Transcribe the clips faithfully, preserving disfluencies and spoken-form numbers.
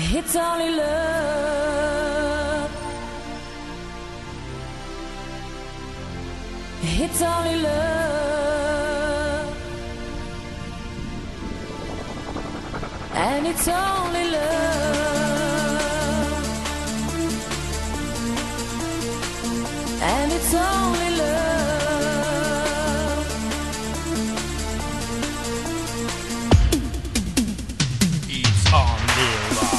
It's only love. It's only love. And it's only love. And it's only love. It's only love.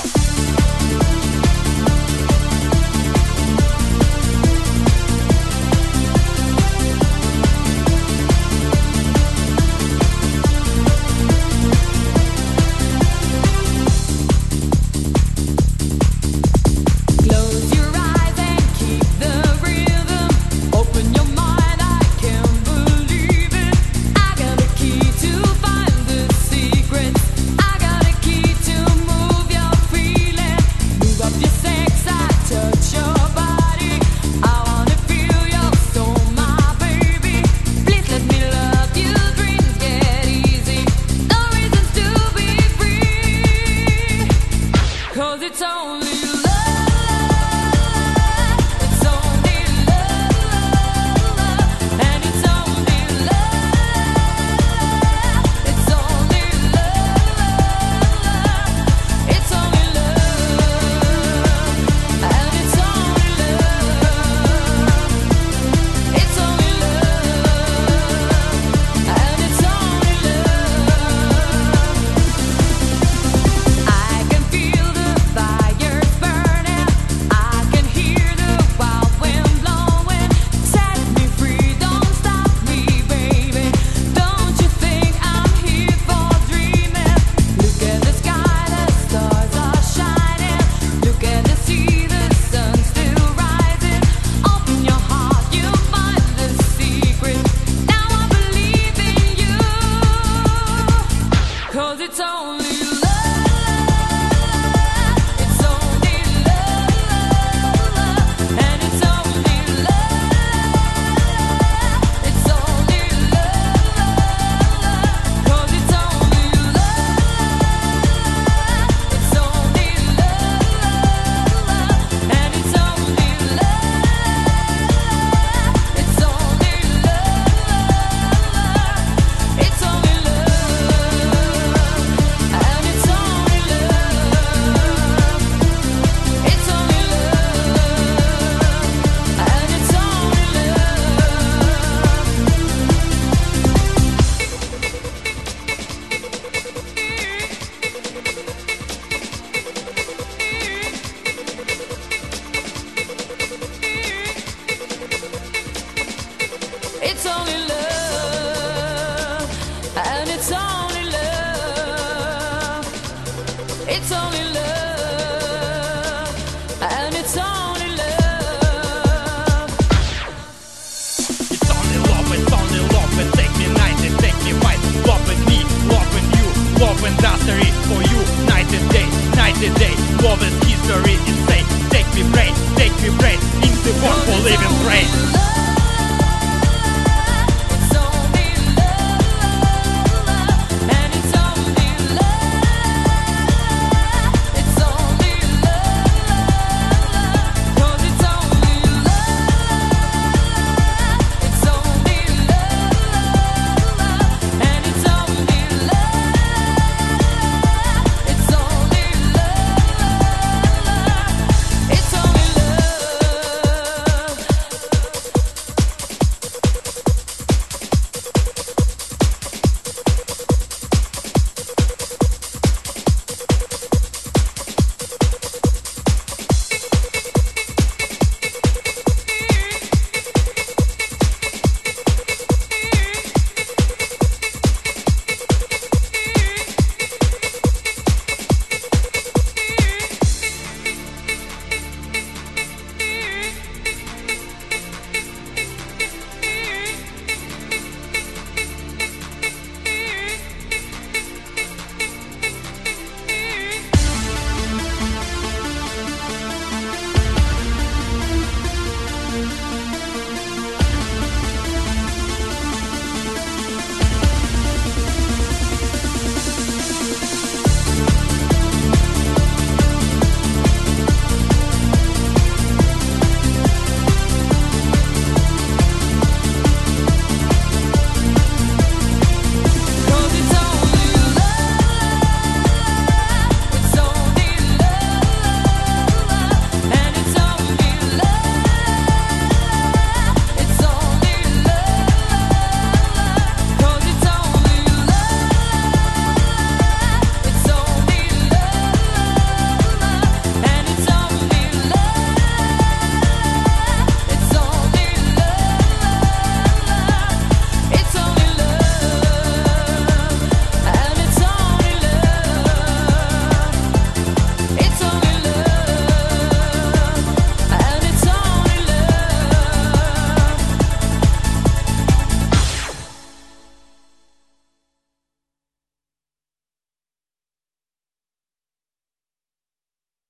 It's only love, and it's only love. It's only love, and it's only love. It's only love, it's only love, and take me night and take me white. Love and me, love and you, love and history for you. Night and day, night and day, love and history. It's